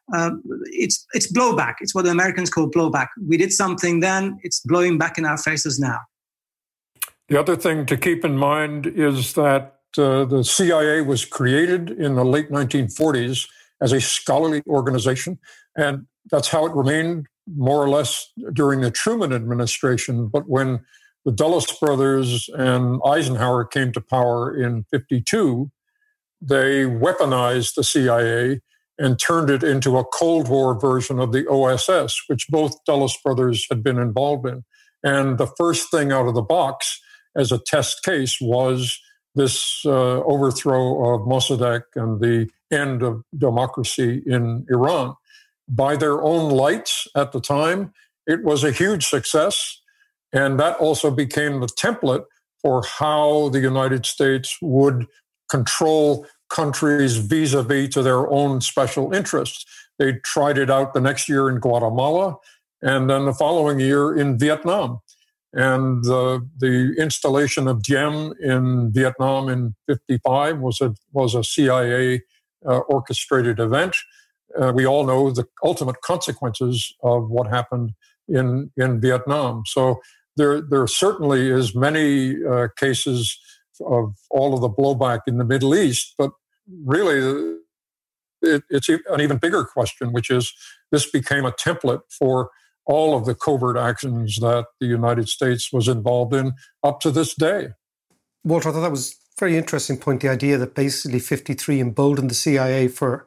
it's blowback. It's what the Americans call blowback. We did something then, it's blowing back in our faces now. The other thing to keep in mind is that the CIA was created in the late 1940s as a scholarly organization, and that's how it remained more or less during the Truman administration. But when the Dulles brothers and Eisenhower came to power in 52, they weaponized the CIA and turned it into a Cold War version of the OSS, which both Dulles brothers had been involved in. And the first thing out of the box as a test case was this overthrow of Mossadegh and the end of democracy in Iran. By their own lights at the time, it was a huge success. And that also became the template for how the United States would control countries vis-a-vis to their own special interests. They tried it out the next year in Guatemala, and then the following year in Vietnam. And the installation of Diem in Vietnam in 1955 was a CIA orchestrated event. We all know the ultimate consequences of what happened in Vietnam. So there certainly is many cases of all of the blowback in the Middle East, but really it's an even bigger question, which is this became a template for all of the covert actions that the United States was involved in up to this day. Walter, I thought that was a very interesting point, the idea that basically 53 emboldened the CIA for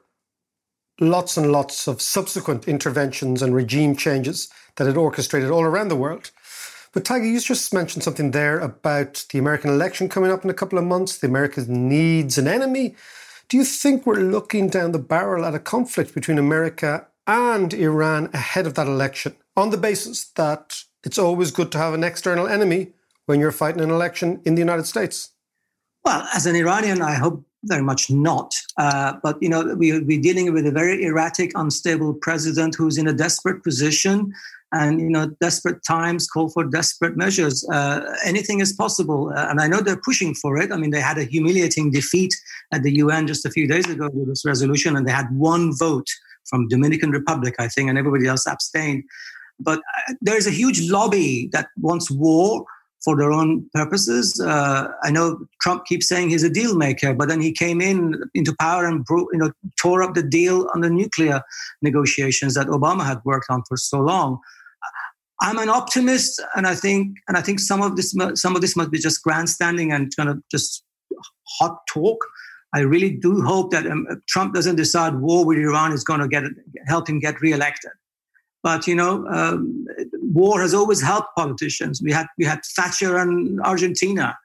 lots and lots of subsequent interventions and regime changes that it orchestrated all around the world. But Taggy, you just mentioned something there about the American election coming up in a couple of months. The America needs an enemy. Do you think we're looking down the barrel at a conflict between America and Iran ahead of that election, on the basis that it's always good to have an external enemy when you're fighting an election in the United States? Well, as an Iranian, I hope very much not. But, we're dealing with a very erratic, unstable president who's in a desperate position. And, desperate times call for desperate measures. Anything is possible. And I know they're pushing for it. I mean, they had a humiliating defeat at the UN just a few days ago with this resolution, and they had one vote from Dominican Republic, I think, and everybody else abstained. But there's a huge lobby that wants war for their own purposes. I know Trump keeps saying he's a deal maker, but then he came into power and tore up the deal on the nuclear negotiations that Obama had worked on for so long. I'm an optimist, and I think some of this must be just grandstanding and kind of just hot talk. I really do hope that Trump doesn't decide war with Iran is going to help him get reelected. But war has always helped politicians. We had Thatcher and Argentina.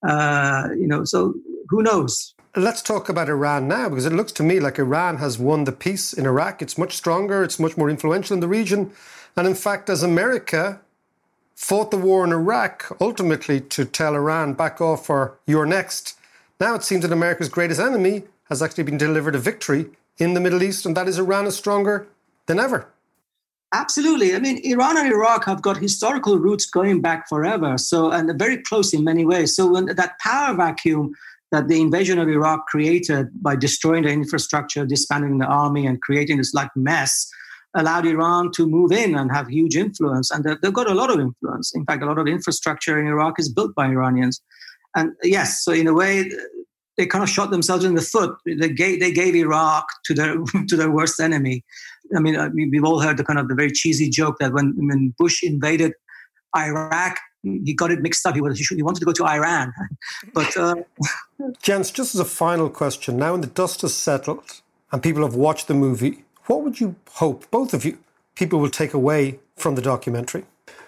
So who knows? Let's talk about Iran now, because it looks to me like Iran has won the peace in Iraq. It's much stronger. It's much more influential in the region. And in fact, as America fought the war in Iraq, ultimately to tell Iran, back off or you're next, now it seems that America's greatest enemy has actually been delivered a victory in the Middle East, and that is Iran is stronger than ever. Absolutely. I mean, Iran and Iraq have got historical roots going back forever, and they're very close in many ways. So when that power vacuum that the invasion of Iraq created by destroying the infrastructure, disbanding the army, and creating this mess, allowed Iran to move in and have huge influence. And they've got a lot of influence. In fact, a lot of infrastructure in Iraq is built by Iranians. And yes, so in a way, they kind of shot themselves in the foot. They gave Iraq to their worst enemy. I mean, we've all heard the very cheesy joke that when Bush invaded Iraq, he got it mixed up. He wanted to go to Iran. But Jens, just as a final question, now when the dust has settled and people have watched the movie, what would you hope, both of you, people will take away from the documentary?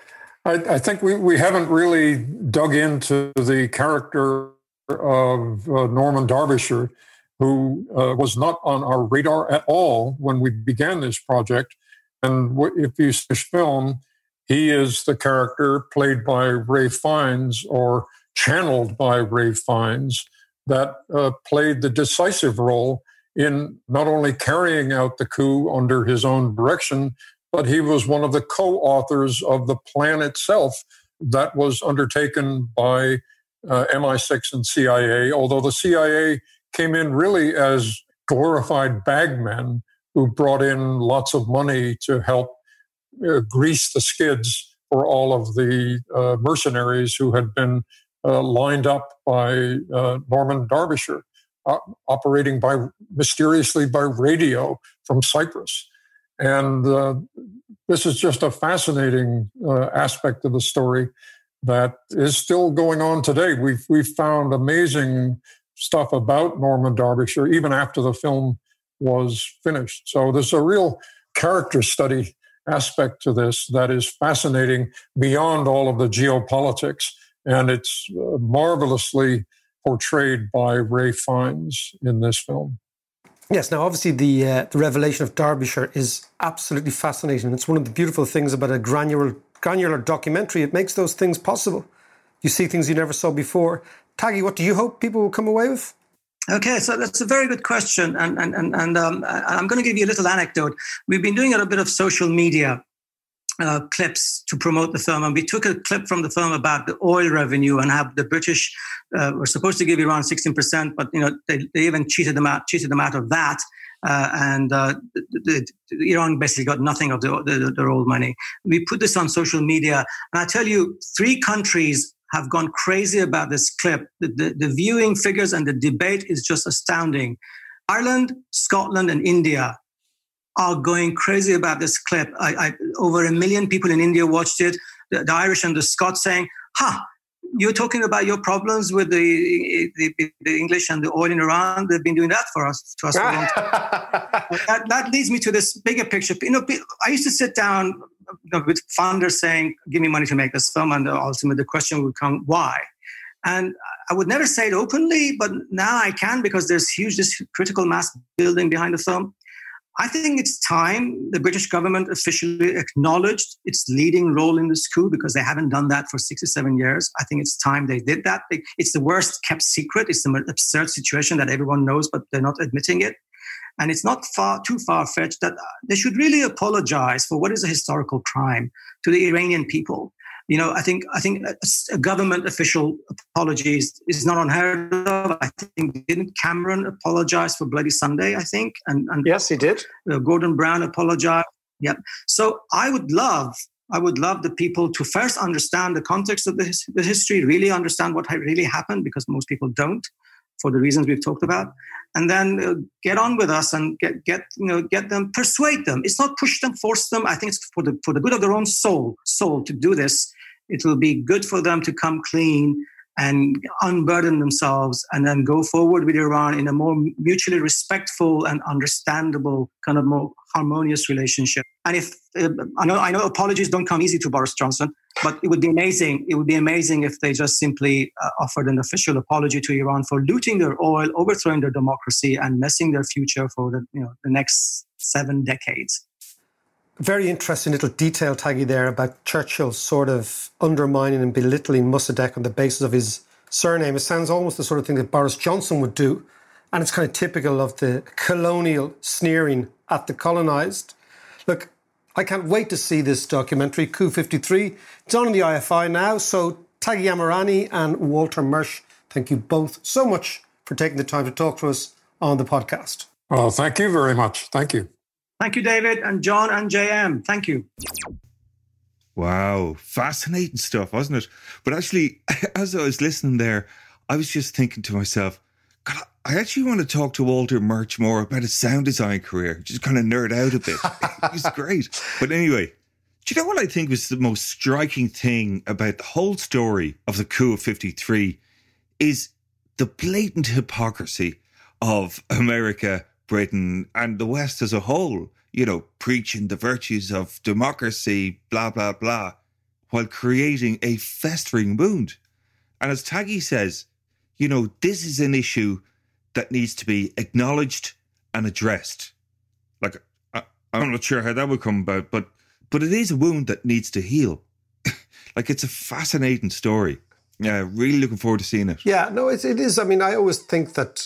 I think we haven't really dug into the character of Norman Derbyshire, who was not on our radar at all when we began this project. And if you see this film, he is the character played by Ralph Fiennes or channeled by Ralph Fiennes that played the decisive role in not only carrying out the coup under his own direction, but he was one of the co-authors of the plan itself that was undertaken by MI6 and CIA, although the CIA came in really as glorified bagmen who brought in lots of money to help grease the skids for all of the mercenaries who had been lined up by Norman Derbyshire, operating mysteriously by radio from Cyprus. And this is just a fascinating aspect of the story that is still going on today. We've found amazing stuff about Norman Derbyshire even after the film was finished. So there's a real character study aspect to this that is fascinating beyond all of the geopolitics, and it's marvelously portrayed by Ralph Fiennes in this film. Yes, now obviously the revelation of Derbyshire is absolutely fascinating. It's one of the beautiful things about a granular granular documentary, it makes those things possible. You see things you never saw before. Taggy, what do you hope people will come away with? Okay, so that's a very good question. And I'm going to give you a little anecdote. We've been doing a bit of social media clips to promote the film. And we took a clip from the film about the oil revenue and how the British were supposed to give Iran 16%, but they even cheated them out of that. Iran basically got nothing of their oil money. We put this on social media. And I tell you, 3 countries have gone crazy about this clip. The viewing figures and the debate is just astounding. Ireland, Scotland, and India are going crazy about this clip. Over 1 million people in India watched it. The Irish and the Scots saying, you're talking about your problems with the English and the oil in Iran. They've been doing that to us for a long time. That leads me to this bigger picture. I used to sit down with funders saying, give me money to make this film. And ultimately the question would come, why? And I would never say it openly, but now I can because there's this critical mass building behind the film. I think it's time the British government officially acknowledged its leading role in this coup because they haven't done that for 67 years. I think it's time they did that. It's the worst kept secret. It's the absurd situation that everyone knows, but they're not admitting it. And it's not too far-fetched that they should really apologize for what is a historical crime to the Iranian people. I think a government official apology is not unheard of. I think didn't Cameron apologize for Bloody Sunday? I think, and yes, he did. Gordon Brown apologized. Yeah. So I would love the people to first understand the context of the history, really understand what really happened, because most people don't, for the reasons we've talked about, and then get on with us and get them, persuade them. It's not push them, force them. I think it's for the good of their own soul to do this. It will be good for them to come clean and unburden themselves and then go forward with Iran in a more mutually respectful and understandable, kind of more harmonious relationship. And if I know apologies don't come easy to Boris Johnson, but it would be amazing. It would be amazing if they just simply offered an official apology to Iran for looting their oil, overthrowing their democracy, and messing their future for the next 7 decades. Very interesting little detail, Taggy, there about Churchill sort of undermining and belittling Mossadegh on the basis of his surname. It sounds almost the sort of thing that Boris Johnson would do. And it's kind of typical of the colonial sneering at the colonised. Look, I can't wait to see this documentary, Coup 53. It's on the IFI now. So Taggy Amirani and Walter Murch, thank you both so much for taking the time to talk to us on the podcast. Well, thank you very much. Thank you. Thank you, David, and John and JM. Thank you. Wow. Fascinating stuff, wasn't it? But actually, as I was listening there, I was just thinking to myself, God, I actually want to talk to Walter Murch more about his sound design career. Just kind of nerd out a bit. He's great. But anyway, do you know what I think was the most striking thing about the whole story of the coup of 53 is the blatant hypocrisy of America, Britain, and the West as a whole, preaching the virtues of democracy, blah, blah, blah, while creating a festering wound. And as Taggy says, this is an issue that needs to be acknowledged and addressed. Like, I'm not sure how that would come about, but it is a wound that needs to heal. Like, it's a fascinating story. Yeah, really looking forward to seeing it. Yeah, no, it is. I mean, I always think that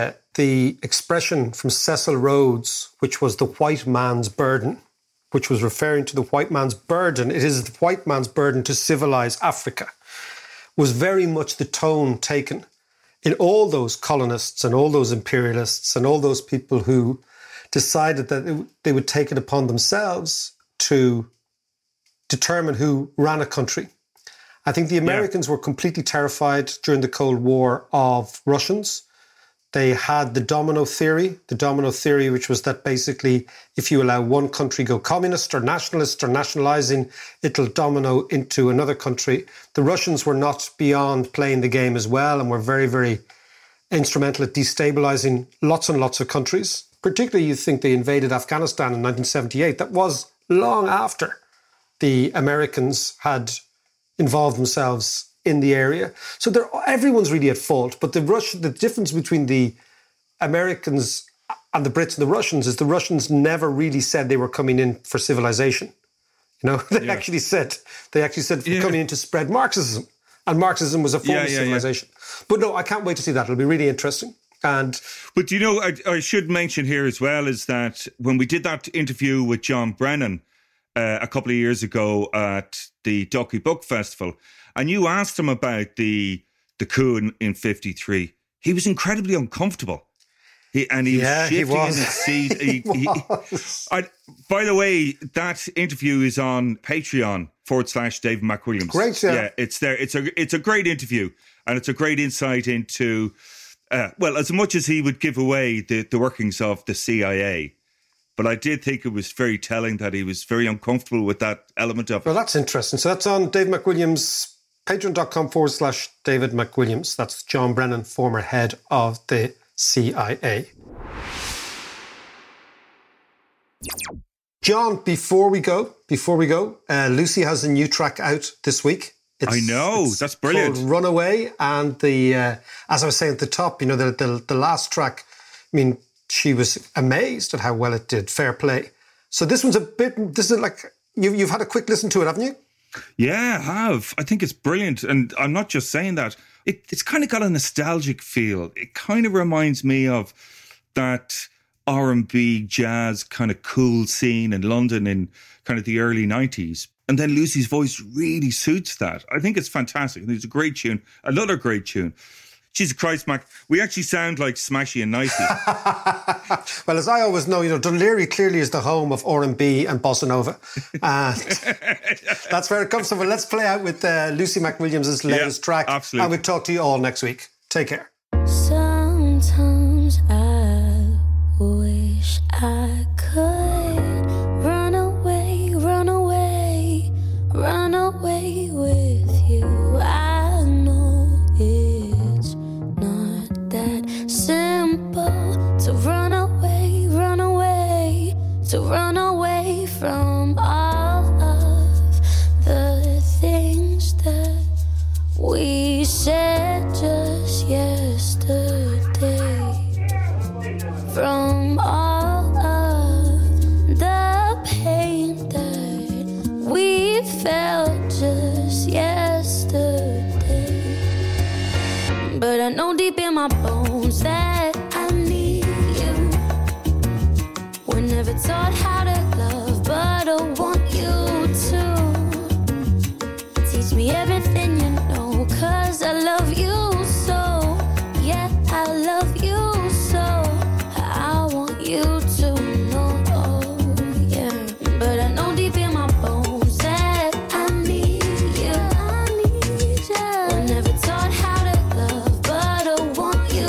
the expression from Cecil Rhodes, which was the white man's burden, which was referring to the white man's burden, it is the white man's burden to civilize Africa, was very much the tone taken in all those colonists and all those imperialists and all those people who decided that they would take it upon themselves to determine who ran a country. I think the Americans were completely terrified during the Cold War of Russians. They had the domino theory, which was that basically if you allow one country go communist or nationalist or nationalizing, it'll domino into another country. The Russians were not beyond playing the game as well and were very, very instrumental at destabilizing lots and lots of countries. Particularly, you think they invaded Afghanistan in 1978. That was long after the Americans had involved themselves in the area. So everyone's really at fault. But the difference between the Americans and the Brits and the Russians is the Russians never really said they were coming in for civilization. You know, they actually said coming in to spread Marxism, and Marxism was a form of civilization. But no, I can't wait to see that. It'll be really interesting. But you know, I should mention here as well is that when we did that interview with John Brennan a couple of years ago at the Ducky Book Festival, and you asked him about the coup in 53, he was incredibly uncomfortable. He was shifting in his seat. By the way, that interview is on Patreon /David McWilliams. Great, yeah. It's there. It's a great interview, and it's a great insight into, as much as he would give away the workings of the CIA. But I did think it was very telling that he was very uncomfortable with that element of it. Well, that's interesting. So that's on David McWilliams, patreon.com /David McWilliams. That's John Brennan, former head of the CIA. John, before we go, Lucy has a new track out this week. That's brilliant. Called Runaway, and as I was saying at the top, you know, the last track, I mean, she was amazed at how well it did. Fair play. So this is like, you've had a quick listen to it, haven't you? Yeah, I have. I think it's brilliant. And I'm not just saying that. It's kind of got a nostalgic feel. It kind of reminds me of that R&B jazz kind of cool scene in London in kind of the early 90s. And then Lucy's voice really suits that. I think it's fantastic. It's a great tune. Another great tune. Jesus Christ, Mac, we actually sound like Smashy and Nicey. Well, as I always know, you know, Dún Laoghaire clearly is the home of R&B and Bossa Nova. And that's where it comes from. Well, let's play out with Lucy McWilliams' latest track. Absolutely. And we'll talk to you all next week. Take care. Sometimes I wish I could run away, run away, run away with you. I know it's not that simple to run away, run away, to run away from all of the things that we said just yesterday. From all of the pain that we felt just yesterday. But I know deep in my bones that I need you. We're never taught how to love, but I want you to teach me everything you know, 'cause I love you so. Yeah, I love you so. I want you to know, yeah. But I know deep in my bones that I need you. I need you. We're never taught how to love, but I want you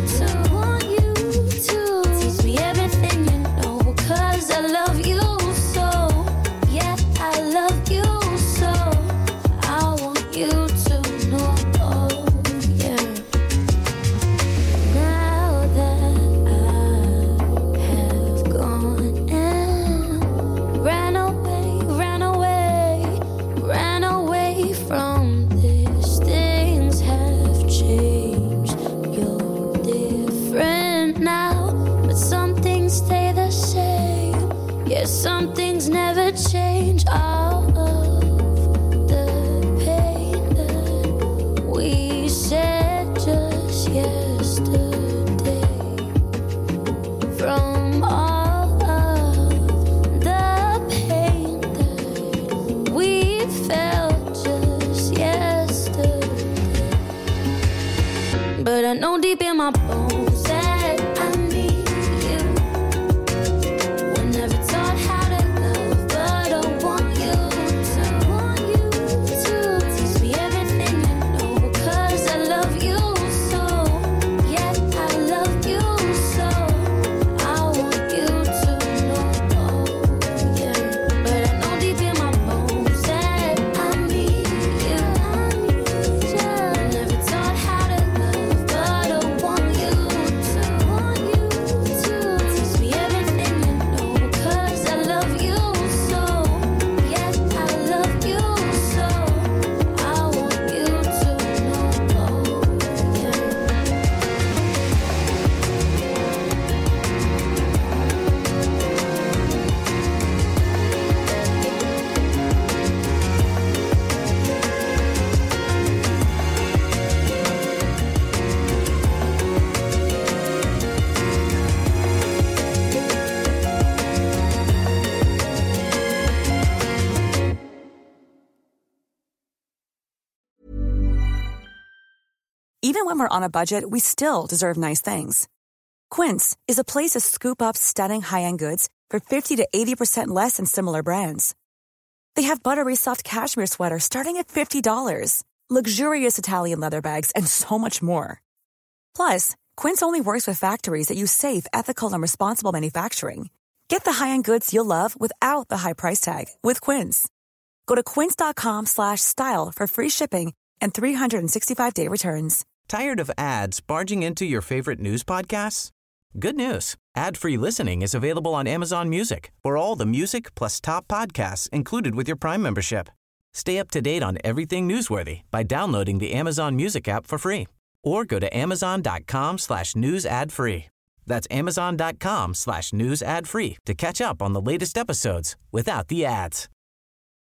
to teach me everything you know, 'cause I love you so. Yeah, I love you so. I want you to know, yeah. Now that I have gone and ran away from this, things have changed. You're different now, but some things stay the same. Yeah, some things never change. All of the pain that we said just yesterday. From all of the pain that we felt just yesterday. But I know deep in my bones that I need you. We're never taught how to love, but I want you to. Even when we're on a budget, we still deserve nice things. Quince is a place to scoop up stunning high-end goods for 50 to 80% less than similar brands. They have buttery soft cashmere sweaters starting at $50, luxurious Italian leather bags, and so much more. Plus, Quince only works with factories that use safe, ethical, and responsible manufacturing. Get the high-end goods you'll love without the high price tag with Quince. Go to quince.com/style for free shipping and 365-day returns. Tired of ads barging into your favorite news podcasts? Good news. Ad-free listening is available on Amazon Music for all the music plus top podcasts included with your Prime membership. Stay up to date on everything newsworthy by downloading the Amazon Music app for free or go to amazon.com/news ad free. That's amazon.com/news ad free to catch up on the latest episodes without the ads.